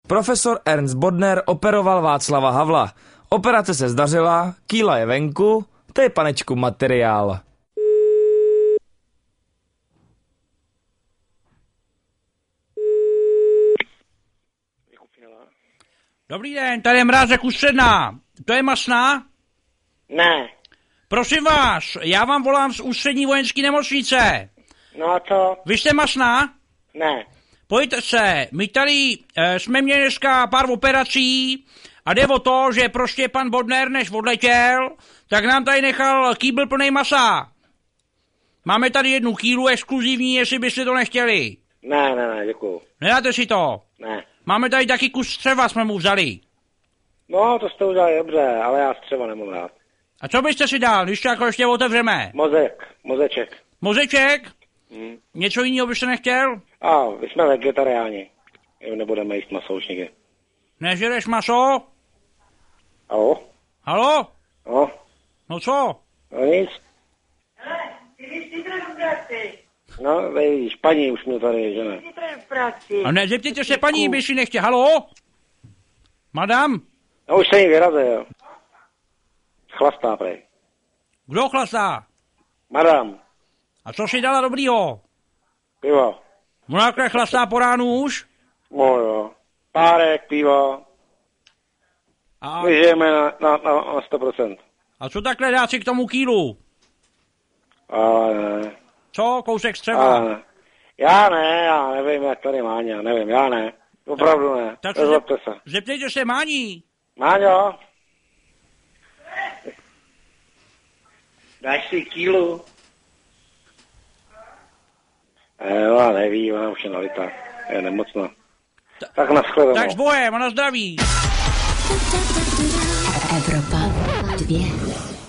Profesor Ernst Bodner operoval Václava Havla. Operace se zdařila, kýla je venku, to je panečku materiál. Dobrý den, tady je Mrázek Ústředná. To je Masná? Ne. Prosím vás, já vám volám z Ústřední vojenské nemocnice. No a co? Vy jste Masná? Ne. Pojďte se, my tady jsme měli dneska pár operací a jde o to, že prostě pan Bodner, než odletěl, tak nám tady nechal kýbl plnej masa. Máme tady 1 kýlu exkluzivní, jestli byste to nechtěli. Ne, děkuju. Nedáte si to? Ne. Máme tady taky kus střeva, jsme mu vzali. No, to jste udělali dobře, ale já střeva nemám rád. A co byste si dal, když to jako ještě otevřeme? Mozeček. Mozeček? Něco jiného byste nechtěl? My jsme vegetariáni. Nebudeme jíst maso už nikdy. Nežereš maso? Halo? Halo? No? No co? No nic. No, vidíš, paní už mě tady, že ne? A ne, zeptejte se paní, by si nechtěl. Halo? Madam? No už se jí vyrazil. Chlastá, prej. Kdo chlastá? Madam. A co si dala dobrýho? Pivo. Ona chlastá po ránu už? No jo. Párek, pivo. A... My žijeme na 100%. A co takhle dát si k tomu kýlu? Ale ne. Co? Kousek střeva? Ne. Já nevím, jak tady Máňa, já ne. Opravdu ne. Tak Nezlobte se. Zeptejte se Máni. Máňo? Dáš si kýlu? Ona neví, ona už je nalitá. Je nemocná. Tak nashledanou. Tak s bojem, a na zdraví. Evropa 2.